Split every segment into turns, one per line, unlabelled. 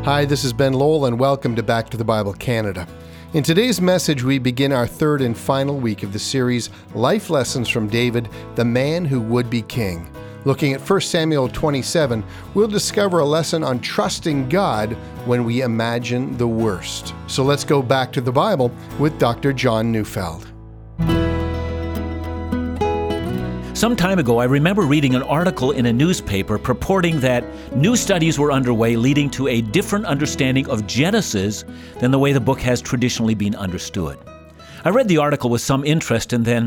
Hi, this is Ben Lowell, and welcome to Back to the Bible Canada. In today's message, we begin our third and final week of the series, Life Lessons from David, the Man Who Would Be King. Looking at 1 Samuel 27, we'll discover a lesson on trusting God when we imagine the worst. So let's go back to the Bible with Dr. John Neufeld.
Some time ago, I remember reading an article in a newspaper purporting that new studies were underway leading to a different understanding of Genesis than the way the book has traditionally been understood. I read the article with some interest and then,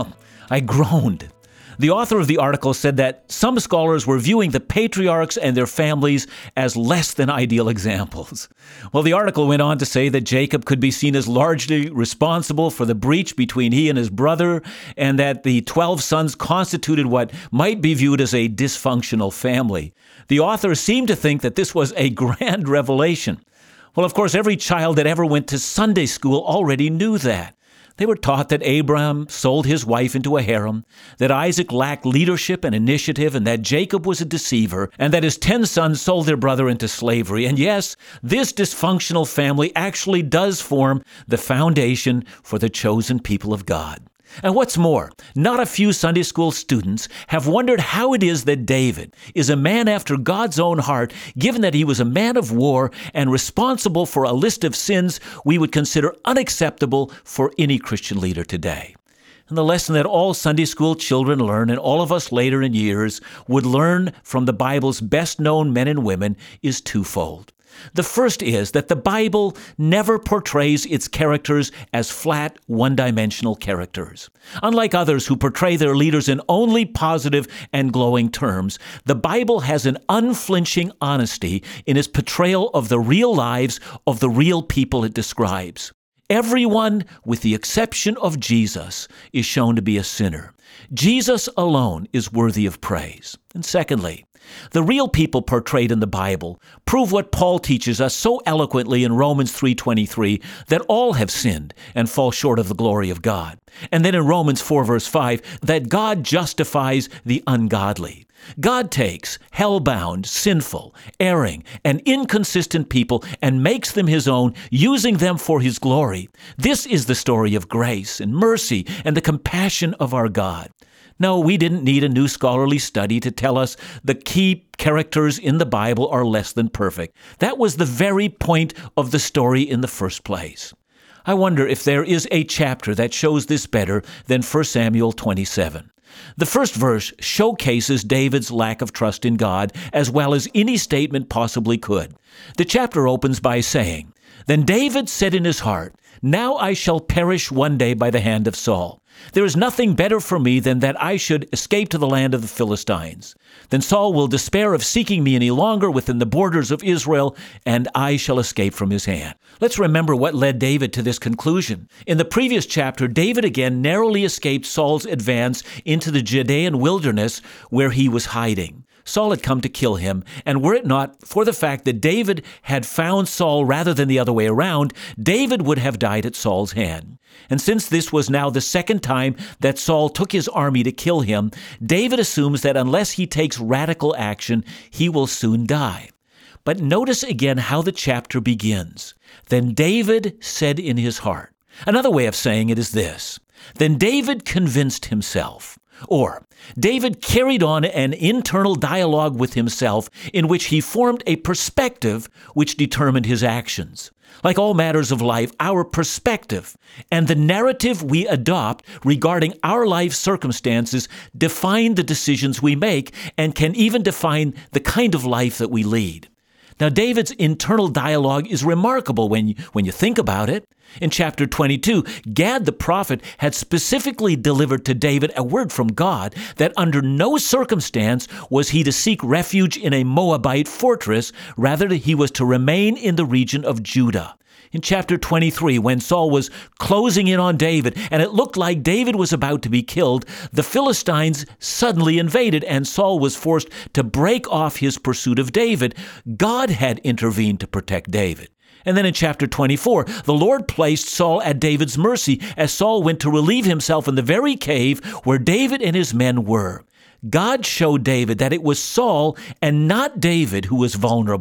I groaned. The author of the article said that some scholars were viewing the patriarchs and their families as less than ideal examples. Well, the article went on to say that Jacob could be seen as largely responsible for the breach between he and his brother, and that the 12 sons constituted what might be viewed as a dysfunctional family. The author seemed to think that this was a grand revelation. Well, of course, every child that ever went to Sunday school already knew that. They were taught that Abraham sold his wife into a harem, that Isaac lacked leadership and initiative, and that Jacob was a deceiver, and that his 10 sons sold their brother into slavery. And yes, this dysfunctional family actually does form the foundation for the chosen people of God. And what's more, not a few Sunday school students have wondered how it is that David is a man after God's own heart, given that he was a man of war and responsible for a list of sins we would consider unacceptable for any Christian leader today. And the lesson that all Sunday school children learn, and all of us later in years would learn from the Bible's best-known men and women, is twofold. The first is that the Bible never portrays its characters as flat, one-dimensional characters. Unlike others who portray their leaders in only positive and glowing terms, the Bible has an unflinching honesty in its portrayal of the real lives of the real people it describes. Everyone, with the exception of Jesus, is shown to be a sinner. Jesus alone is worthy of praise. And secondly, the real people portrayed in the Bible prove what Paul teaches us so eloquently in Romans 3:23, that all have sinned and fall short of the glory of God. And then in Romans 4 verse 5, that God justifies the ungodly. God takes hell-bound, sinful, erring, and inconsistent people and makes them his own, using them for his glory. This is the story of grace and mercy and the compassion of our God. No, we didn't need a new scholarly study to tell us the key characters in the Bible are less than perfect. That was the very point of the story in the first place. I wonder if there is a chapter that shows this better than 1 Samuel 27. The first verse showcases David's lack of trust in God as well as any statement possibly could. The chapter opens by saying, "Then David said in his heart, 'Now I shall perish one day by the hand of Saul. There is nothing better for me than that I should escape to the land of the Philistines. Then Saul will despair of seeking me any longer within the borders of Israel, and I shall escape from his hand.'" Let's remember what led David to this conclusion. In the previous chapter, David again narrowly escaped Saul's advance into the Judean wilderness where he was hiding. Saul had come to kill him, and were it not for the fact that David had found Saul rather than the other way around, David would have died at Saul's hand. And since this was now the second time that Saul took his army to kill him, David assumes that unless he takes radical action, he will soon die. But notice again how the chapter begins. "Then David said in his heart." Another way of saying it is this: "Then David convinced himself." Or, David carried on an internal dialogue with himself in which he formed a perspective which determined his actions. Like all matters of life, our perspective and the narrative we adopt regarding our life circumstances define the decisions we make and can even define the kind of life that we lead. Now, David's internal dialogue is remarkable when you think about it. In chapter 22, Gad the prophet had specifically delivered to David a word from God that under no circumstance was he to seek refuge in a Moabite fortress, rather he was to remain in the region of Judah. In chapter 23, when Saul was closing in on David and it looked like David was about to be killed, the Philistines suddenly invaded and Saul was forced to break off his pursuit of David. God had intervened to protect David. And then in chapter 24, the Lord placed Saul at David's mercy as Saul went to relieve himself in the very cave where David and his men were. God showed David that it was Saul and not David who was vulnerable.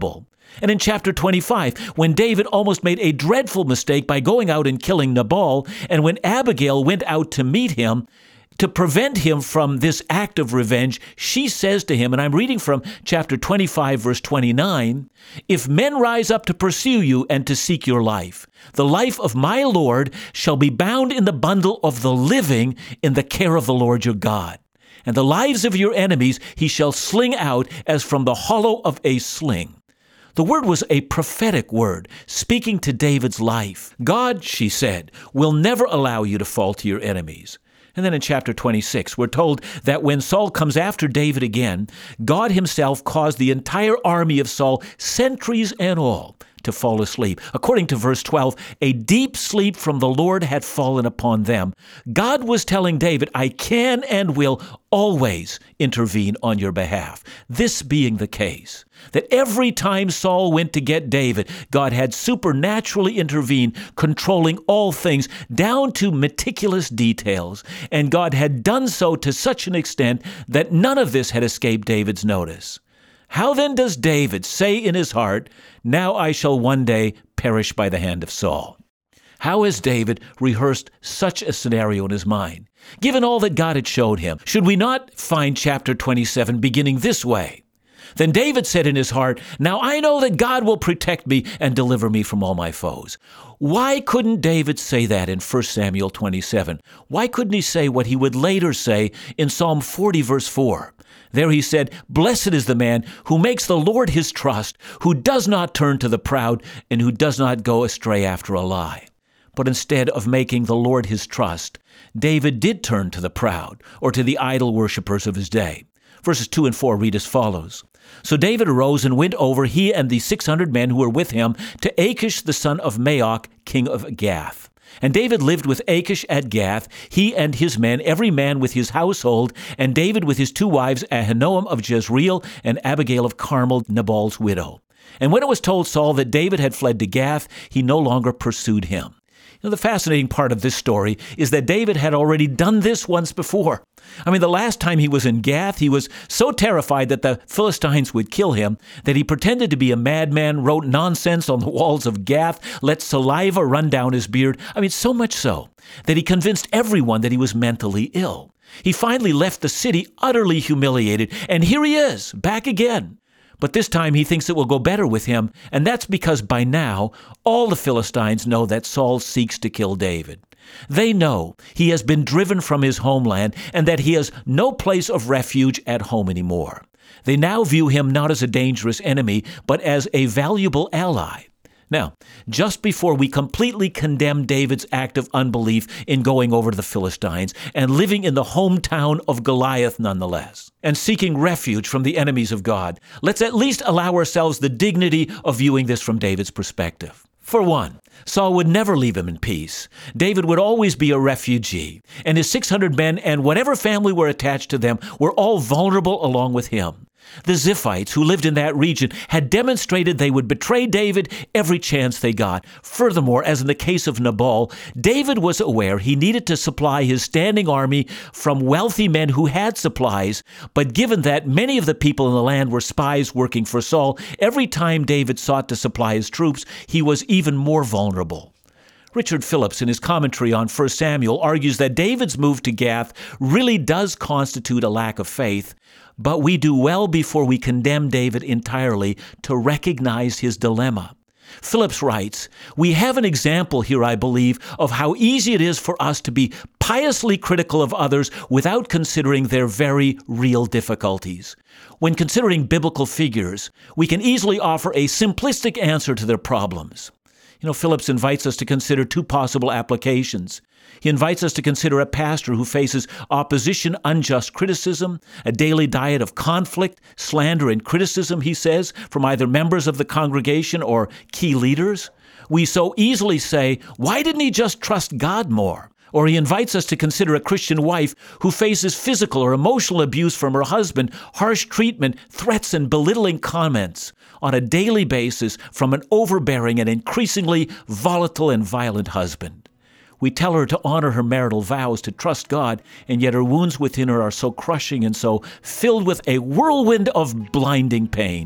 And in chapter 25, when David almost made a dreadful mistake by going out and killing Nabal, and when Abigail went out to meet him, to prevent him from this act of revenge, she says to him, and I'm reading from chapter 25, verse 29, "If men rise up to pursue you and to seek your life, the life of my Lord shall be bound in the bundle of the living in the care of the Lord your God. And the lives of your enemies he shall sling out as from the hollow of a sling." The word was a prophetic word, speaking to David's life. God, she said, will never allow you to fall to your enemies. And then in chapter 26, we're told that when Saul comes after David again, God himself caused the entire army of Saul, sentries and all, to fall asleep. According to verse 12, a deep sleep from the Lord had fallen upon them. God was telling David, I can and will always intervene on your behalf. This being the case, that every time Saul went to get David, God had supernaturally intervened, controlling all things down to meticulous details. And God had done so to such an extent that none of this had escaped David's notice. How then does David say in his heart, "Now I shall one day perish by the hand of Saul"? How has David rehearsed such a scenario in his mind? Given all that God had showed him, should we not find chapter 27 beginning this way? Then David said in his heart, "Now I know that God will protect me and deliver me from all my foes." Why couldn't David say that in 1 Samuel 27? Why couldn't he say what he would later say in Psalm 40, verse 4? There he said, "Blessed is the man who makes the Lord his trust, who does not turn to the proud, and who does not go astray after a lie." But instead of making the Lord his trust, David did turn to the proud, or to the idol worshippers of his day. Verses 2 and 4 read as follows. "So David arose and went over, he and the 600 men who were with him, to Achish the son of Maoch, king of Gath. And David lived with Achish at Gath, he and his men, every man with his household, and David with his two wives, Ahinoam of Jezreel and Abigail of Carmel, Nabal's widow. And when it was told Saul that David had fled to Gath, he no longer pursued him." The fascinating part of this story is that David had already done this once before. The last time he was in Gath, he was so terrified that the Philistines would kill him that he pretended to be a madman, wrote nonsense on the walls of Gath, let saliva run down his beard. So much so that he convinced everyone that he was mentally ill. He finally left the city utterly humiliated, and here he is, back again. But this time he thinks it will go better with him, and that's because by now all the Philistines know that Saul seeks to kill David. They know he has been driven from his homeland and that he has no place of refuge at home anymore. They now view him not as a dangerous enemy, but as a valuable ally. Now, just before we completely condemn David's act of unbelief in going over to the Philistines and living in the hometown of Goliath nonetheless, and seeking refuge from the enemies of God, let's at least allow ourselves the dignity of viewing this from David's perspective. For one, Saul would never leave him in peace. David would always be a refugee, and his 600 men and whatever family were attached to them were all vulnerable along with him. The Ziphites who lived in that region had demonstrated they would betray David every chance they got. Furthermore, as in the case of Nabal, David was aware he needed to supply his standing army from wealthy men who had supplies, but given that many of the people in the land were spies working for Saul, every time David sought to supply his troops, he was even more vulnerable. Richard Phillips, in his commentary on 1 Samuel, argues that David's move to Gath really does constitute a lack of faith, but we do well before we condemn David entirely to recognize his dilemma. Phillips writes, "We have an example here, I believe, of how easy it is for us to be piously critical of others without considering their very real difficulties. When considering biblical figures, we can easily offer a simplistic answer to their problems." Phillips invites us to consider two possible applications. He invites us to consider a pastor who faces opposition, unjust criticism, a daily diet of conflict, slander, and criticism, he says, from either members of the congregation or key leaders. We so easily say, why didn't he just trust God more? Or he invites us to consider a Christian wife who faces physical or emotional abuse from her husband, harsh treatment, threats, and belittling comments on a daily basis from an overbearing and increasingly volatile and violent husband. We tell her to honor her marital vows, to trust God, and yet her wounds within her are so crushing and so filled with a whirlwind of blinding pain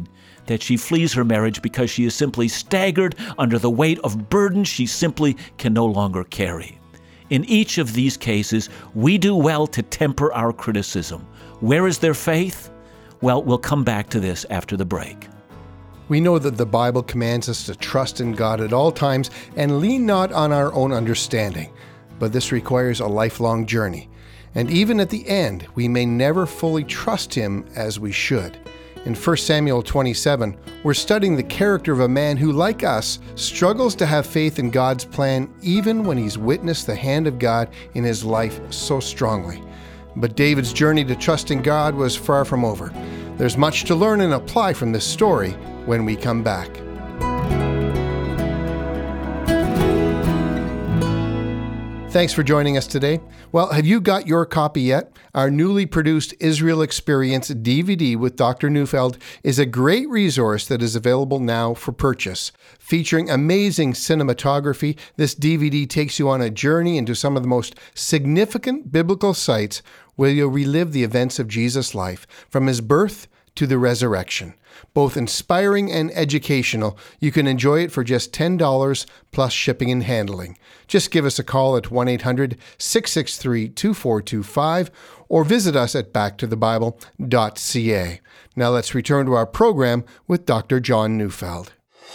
that she flees her marriage because she is simply staggered under the weight of burden she simply can no longer carry. In each of these cases, we do well to temper our criticism. Where is their faith? Well, we'll come back to this after the break.
We know that the Bible commands us to trust in God at all times and lean not on our own understanding, but this requires a lifelong journey. And even at the end, we may never fully trust Him as we should. In 1 Samuel 27, we're studying the character of a man who, like us, struggles to have faith in God's plan even when he's witnessed the hand of God in his life so strongly. But David's journey to trusting God was far from over. There's much to learn and apply from this story when we come back. Thanks for joining us today. Well, have you got your copy yet? Our newly produced Israel Experience DVD with Dr. Neufeld is a great resource that is available now for purchase. Featuring amazing cinematography, this DVD takes you on a journey into some of the most significant biblical sites where you'll relive the events of Jesus' life, from his birth to the resurrection. Both inspiring and educational, you can enjoy it for just $10 plus shipping and handling. Just give us a call at 1-800-663-2425 or visit us at backtothebible.ca. Now let's return to our program with Dr. John Neufeld.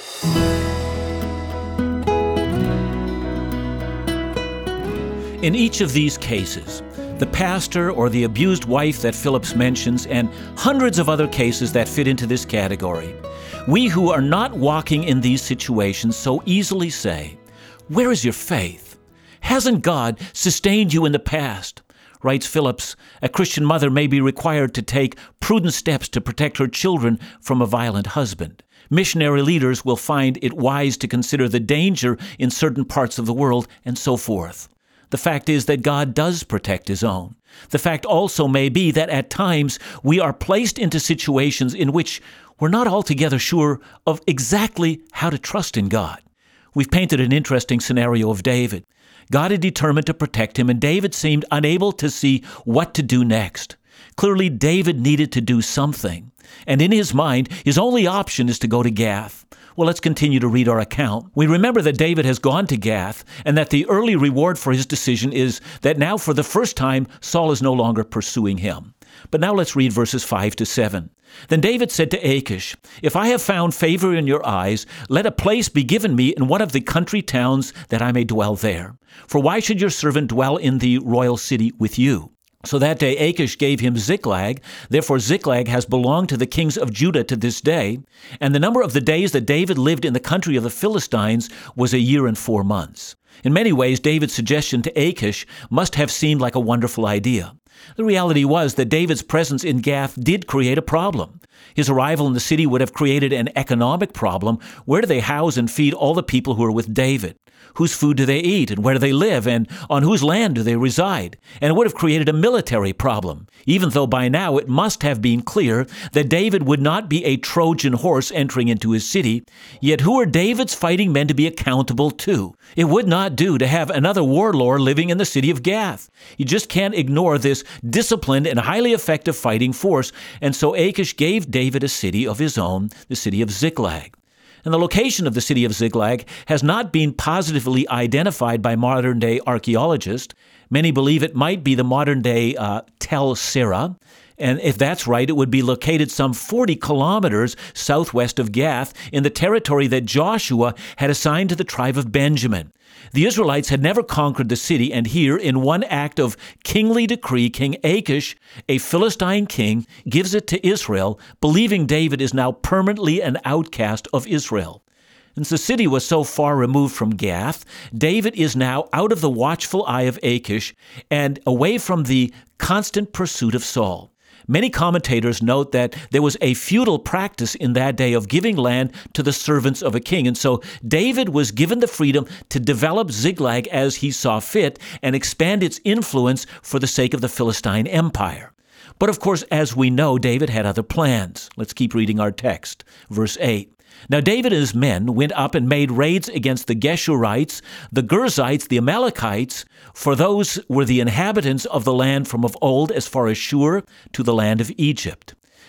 In each of these cases, the pastor or the abused wife that Phillips mentions, and hundreds of other cases that fit into this category, we who are not walking in these situations so easily say, "Where is your faith? Hasn't God sustained you in the past?" Writes Phillips, a Christian mother may be required to take prudent steps to protect her children from a violent husband. Missionary leaders will find it wise to consider the danger in certain parts of the world, and so forth. The fact is that God does protect his own. The fact also may be that at times we are placed into situations in which we're not altogether sure of exactly how to trust in God. We've painted an interesting scenario of David. God had determined to protect him, and David seemed unable to see what to do next. Clearly, David needed to do something, and in his mind, his only option is to go to Gath. Well, let's continue to read our account. We remember that David has gone to Gath, and that the early reward for his decision is that now for the first time, Saul is no longer pursuing him. But now let's read verses 5 to 7. Then David said to Achish, "If I have found favor in your eyes, let a place be given me in one of the country towns that I may dwell there. For why should your servant dwell in the royal city with you?" So that day Achish gave him Ziklag. Therefore Ziklag has belonged to the kings of Judah to this day. And the number of the days that David lived in the country of the Philistines was 1 year and 4 months. In many ways, David's suggestion to Achish must have seemed like a wonderful idea. The reality was that David's presence in Gath did create a problem. His arrival in the city would have created an economic problem. Where do they house and feed all the people who are with David? Whose food do they eat, and where do they live, and on whose land do they reside? And it would have created a military problem, even though by now it must have been clear that David would not be a Trojan horse entering into his city. Yet who are David's fighting men to be accountable to? It would not do to have another warlord living in the city of Gath. You just can't ignore this disciplined and highly effective fighting force, and so Achish gave David a city of his own, the city of Ziklag. And the location of the city of Ziklag has not been positively identified by modern-day archaeologists. Many believe it might be the modern-day Tel Sira. And if that's right, it would be located some 40 kilometers southwest of Gath in the territory that Joshua had assigned to the tribe of Benjamin. The Israelites had never conquered the city, and here, in one act of kingly decree, King Achish, a Philistine king, gives it to Israel, believing David is now permanently an outcast of Israel. Since the city was so far removed from Gath, David is now out of the watchful eye of Achish and away from the constant pursuit of Saul. Many commentators note that there was a feudal practice in that day of giving land to the servants of a king, and so David was given the freedom to develop Ziklag as he saw fit and expand its influence for the sake of the Philistine Empire. But of course, as we know, David had other plans. Let's keep reading our text. Verse 8. Now David and his men went up and made raids against the Geshurites, the Girzites, the Amalekites, for those were the inhabitants of the land from of old as far as Shur to the land of Egypt.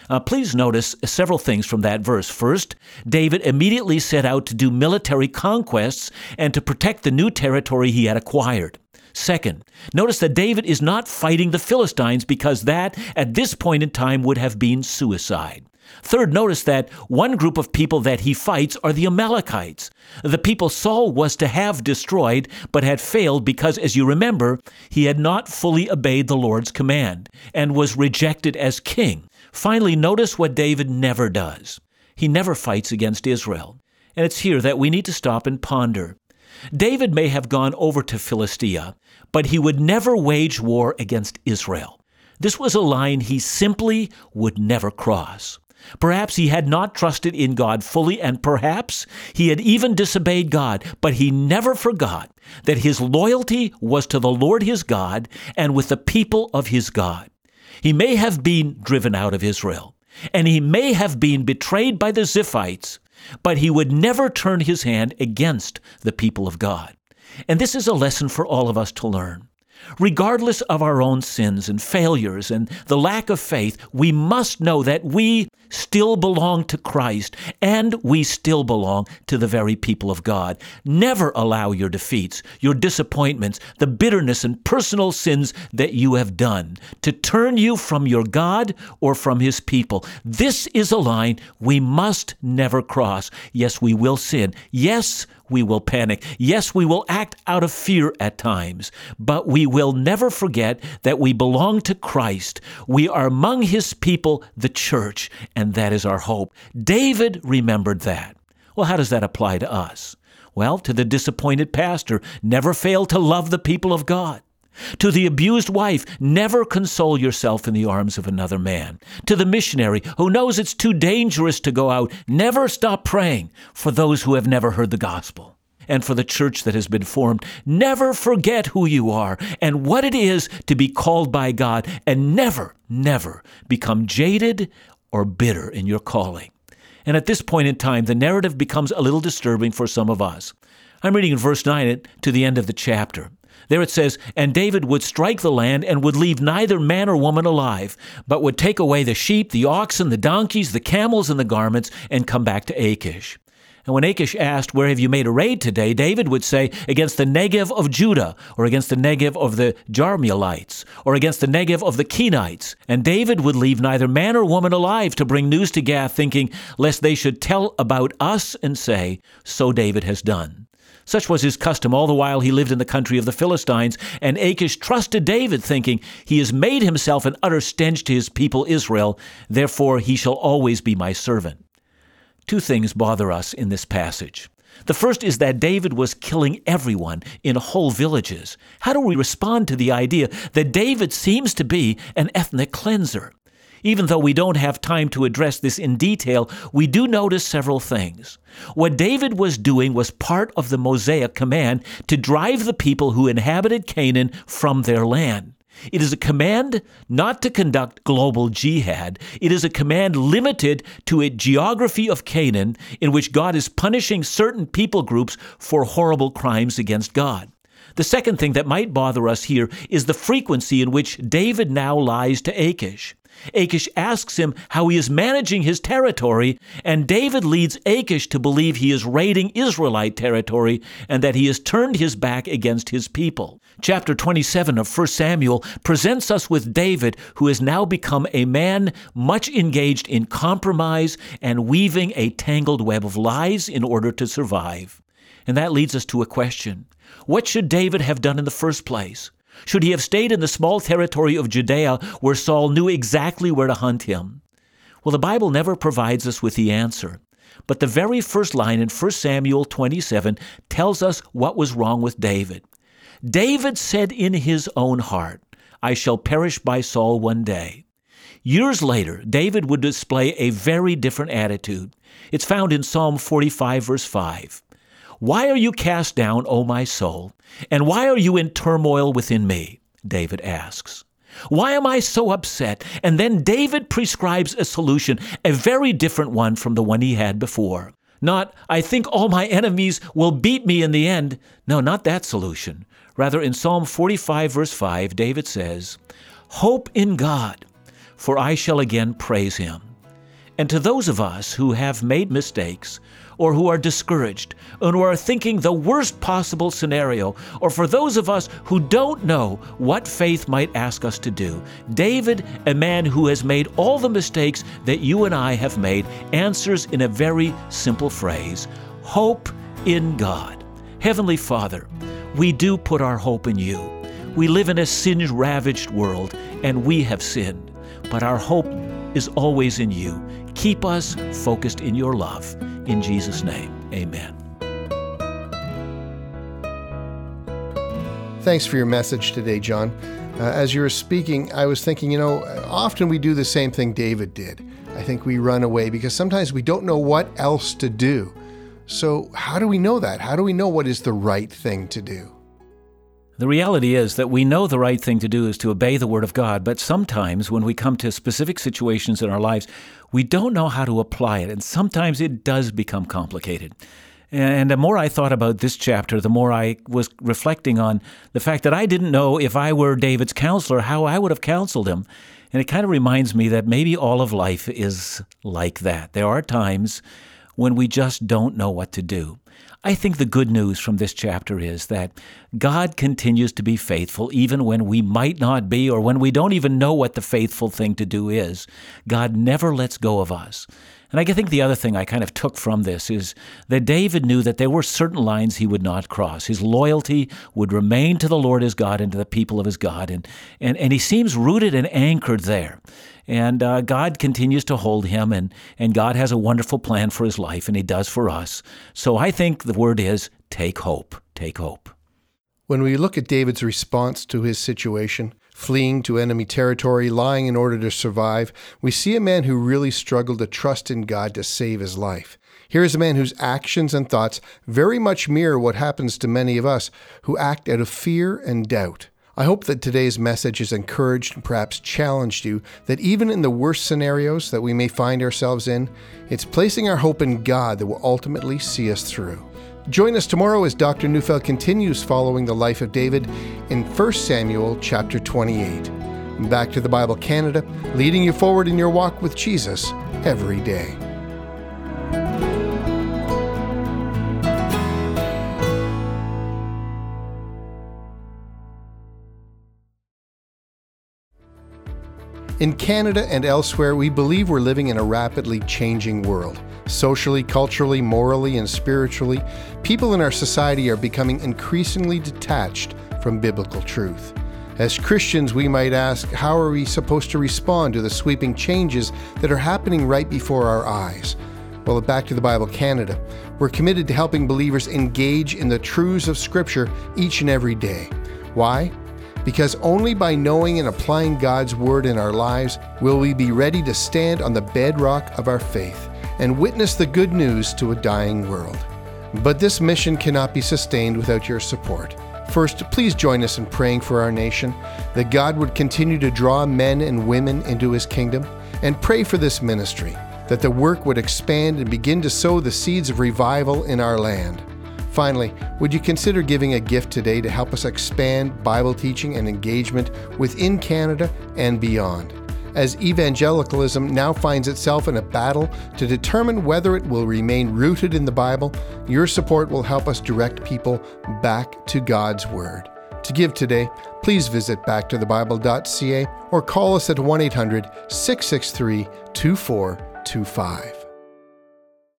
Please notice several things from that verse. First, David immediately set out to do military conquests and to protect the new territory he had acquired. Second, notice that David is not fighting the Philistines because that, at this point in time, would have been suicide. Third, notice that one group of people that he fights are the Amalekites, the people Saul was to have destroyed, but had failed because, as you remember, he had not fully obeyed the Lord's command and was rejected as king. Finally, notice what David never does. He never fights against Israel. And it's here that we need to stop and ponder. David may have gone over to Philistia, but he would never wage war against Israel. This was a line he simply would never cross. Perhaps he had not trusted in God fully, and perhaps he had even disobeyed God, but he never forgot that his loyalty was to the Lord his God and with the people of his God. He may have been driven out of Israel, and he may have been betrayed by the Ziphites, but he would never turn his hand against the people of God. And this is a lesson for all of us to learn. Regardless of our own sins and failures and the lack of faith, we must know that we still belong to Christ and we still belong to the very people of God. Never allow your defeats, your disappointments, the bitterness and personal sins that you have done to turn you from your God or from his people. This is a line we must never cross. Yes, we will sin. Yes, we will panic. Yes, we will act out of fear at times, but we will never forget that we belong to Christ. We are among his people, the church, and that is our hope. David remembered that. Well, how does that apply to us? Well, to the disappointed pastor, never fail to love the people of God. To the abused wife, never console yourself in the arms of another man. To the missionary who knows it's too dangerous to go out, never stop praying for those who have never heard the gospel. And for the church that has been formed, never forget who you are and what it is to be called by God, and never, never become jaded or bitter in your calling. And at this point in time, the narrative becomes a little disturbing for some of us. I'm reading in verse 9 to the end of the chapter. There it says, "And David would strike the land and would leave neither man or woman alive, but would take away the sheep, the oxen, the donkeys, the camels, and the garments, and come back to Achish." And when Achish asked, "Where have you made a raid today?" David would say, "Against the Negev of Judah, or against the Negev of the Jarmuelites, or against the Negev of the Kenites." And David would leave neither man or woman alive to bring news to Gath, thinking, lest they should tell about us and say, "So David has done." Such was his custom all the while he lived in the country of the Philistines, and Achish trusted David, thinking, "He has made himself an utter stench to his people Israel, therefore he shall always be my servant." Two things bother us in this passage. The first is that David was killing everyone in whole villages. How do we respond to the idea that David seems to be an ethnic cleanser? Even though we don't have time to address this in detail, we do notice several things. What David was doing was part of the Mosaic command to drive the people who inhabited Canaan from their land. It is a command not to conduct global jihad. It is a command limited to a geography of Canaan in which God is punishing certain people groups for horrible crimes against God. The second thing that might bother us here is the frequency in which David now lies to Achish. Achish asks him how he is managing his territory, and David leads Achish to believe he is raiding Israelite territory and that he has turned his back against his people. Chapter 27 of 1 Samuel presents us with David, who has now become a man much engaged in compromise and weaving a tangled web of lies in order to survive. And that leads us to a question. What should David have done in the first place? Should he have stayed in the small territory of Judea where Saul knew exactly where to hunt him? Well, the Bible never provides us with the answer. But the very first line in 1 Samuel 27 tells us what was wrong with David. David said in his own heart, "I shall perish by Saul one day." Years later, David would display a very different attitude. It's found in Psalm 45, verse 5. "Why are you cast down, O my soul? And why are you in turmoil within me?" David asks. "Why am I so upset?" And then David prescribes a solution, a very different one from the one he had before. Not, "I think all my enemies will beat me in the end." No, not that solution. Rather, in Psalm 45, verse 5, David says, "Hope in God, for I shall again praise him." And to those of us who have made mistakes, or who are discouraged, and who are thinking the worst possible scenario, or for those of us who don't know what faith might ask us to do, David, a man who has made all the mistakes that you and I have made, answers in a very simple phrase: hope in God. Heavenly Father, we do put our hope in you. We live in a sin-ravaged world, and we have sinned, but our hope is always in you. Keep us focused in your love. In Jesus' name, amen.
Thanks for your message today, John. As you were speaking, I was thinking, often we do the same thing David did. I think we run away because sometimes we don't know what else to do. So how do we know that? How do we know what is the right thing to do?
The reality is that we know the right thing to do is to obey the Word of God, but sometimes when we come to specific situations in our lives, we don't know how to apply it, and sometimes it does become complicated. And the more I thought about this chapter, the more I was reflecting on the fact that I didn't know if I were David's counselor, how I would have counseled him. And it kind of reminds me that maybe all of life is like that. There are times when we just don't know what to do. I think the good news from this chapter is that God continues to be faithful even when we might not be, or when we don't even know what the faithful thing to do is. God never lets go of us. And I think the other thing I kind of took from this is that David knew that there were certain lines he would not cross. His loyalty would remain to the Lord his God and to the people of his God. And he seems rooted and anchored there. And God continues to hold him, and God has a wonderful plan for his life, and he does for us. So I think the word is take hope. Take hope.
When we look at David's response to his situation, fleeing to enemy territory, lying in order to survive, we see a man who really struggled to trust in God to save his life. Here is a man whose actions and thoughts very much mirror what happens to many of us who act out of fear and doubt. I hope that today's message has encouraged and perhaps challenged you that even in the worst scenarios that we may find ourselves in, it's placing our hope in God that will ultimately see us through. Join us tomorrow as Dr. Neufeld continues following the life of David in 1 Samuel chapter 28. Back to the Bible Canada, leading you forward in your walk with Jesus every day. In Canada and elsewhere, we believe we're living in a rapidly changing world. Socially, culturally, morally, and spiritually, people in our society are becoming increasingly detached from biblical truth. As Christians, we might ask, how are we supposed to respond to the sweeping changes that are happening right before our eyes? Well, at Back to the Bible Canada, we're committed to helping believers engage in the truths of Scripture each and every day. Why? Because only by knowing and applying God's Word in our lives will we be ready to stand on the bedrock of our faith and witness the good news to a dying world. But this mission cannot be sustained without your support. First, please join us in praying for our nation, that God would continue to draw men and women into His kingdom, and pray for this ministry, that the work would expand and begin to sow the seeds of revival in our land. Finally, would you consider giving a gift today to help us expand Bible teaching and engagement within Canada and beyond? As evangelicalism now finds itself in a battle to determine whether it will remain rooted in the Bible, your support will help us direct people back to God's Word. To give today, please visit backtothebible.ca or call us at 1-800-663-2425.